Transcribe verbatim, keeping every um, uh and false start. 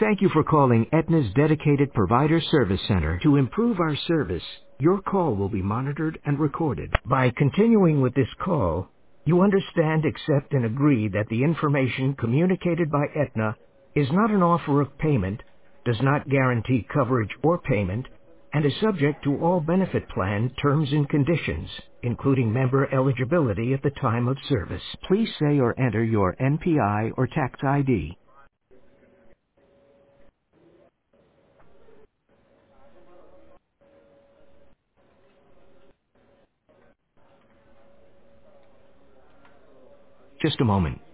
Thank you for calling Aetna's dedicated provider service center. To improve our service, your call will be monitored and recorded. By continuing with this call, you understand, accept, and agree that the information communicated by Aetna is not an offer of payment, does not guarantee coverage or payment, and is subject to all benefit plan terms and conditions, including member eligibility at the time of service. Please say or enter your N P I or tax I D. Just a moment.